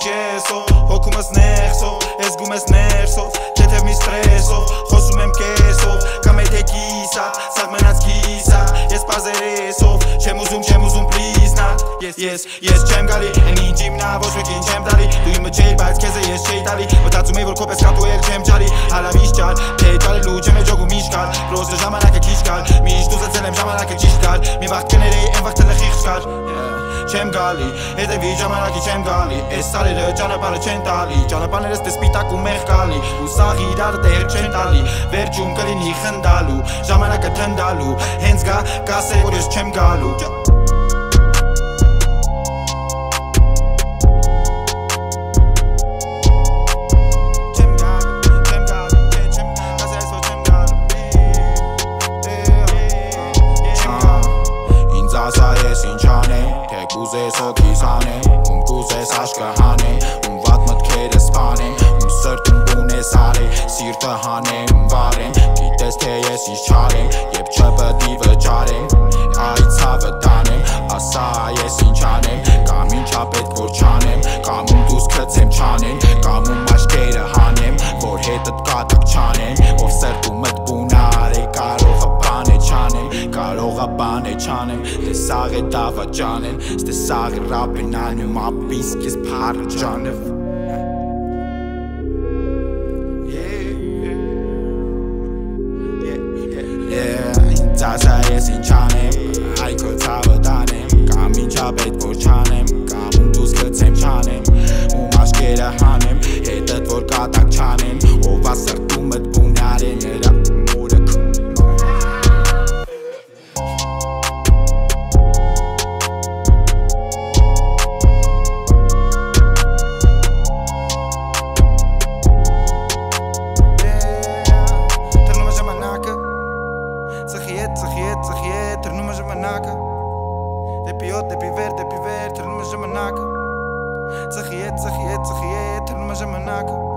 ես հոգումս ներսով, ես գում ես ներսով, թեթև մի ստրեսով, խոսում եմ կեսով, կամ էդ է կիսատ, սաղ մնաց կիսատ, ես պազերեսով, չեմ ուզում պլիզնալ, ես չեմ գալի, են ինչ իմնա, ոչ մեկին չեմ տալի, դու իմը չէիր, բայց քեզ է ես չէի տալի, մտածում էի, որ քո պես կատու էլ չեմ ջալի, հալավիշ ջալ, թե ջալելու չեմ է ջոգում իշ կալ, պրոստը ժամանակը քիչ կալ, միշտ ուզեցել եմ ժամանակը ճիշտ գալ, մի վաղտ կներեի, են վաղտել է խիղճ կար, չեմ գալի, հետևի ժամանակի չեմ գալի, այս սարերը ճանապարհը չեն տալի, ճանապարհներս դե սպիտակ ու մեղ կալի, ու սաղ իրար դեր չեն տալի, վերջում կլինի խնդալու, ժամանակը թնդալու, հենց գա կասե, որ ես չեմ գալու Ես ինչ անեմ, թե կուզես հոգիս անեմ, կուզես աշկը հանեմ, վատ մտքերը սպանեմ, սրտում բունես արեմ, սիրտը հանեմ, վարեմ, գիտես թե ես ինչ չարեմ, եբ չպտի վճարեմ, այ ցավը տանեմ, ասա ես ինչ անեմ, կամ ինչա պետք որ չանեմ, կամ դուս քցեմ չանեմ, կամ աչքերը հանեմ, որ հետդ կատակ չանեմ, ով սրտումդ բուն արե, կարողը բան է չանեմ, կարողը բան է չանեմ, դե սաղ է դավա ջանեմ, ստե սաղ է ռապ են անում, ապիսկ ես պարը ջանև Ինձ ասա ես ինչ անեմ, այքո ցավը տանեմ, կամ ինչա պետք որ չանեմ, կամ դուս գցեմ չանեմ, աչքերը հանեմ, հետդ որ կատակ չանեմ, ով ասրտումդ բուն արե նրա մուրը Ծխի թռնում է ժամանակը Դեպի օդ, դեպի վեր, թռնում է ժամանակը Ծխի թռնում է ժամանակը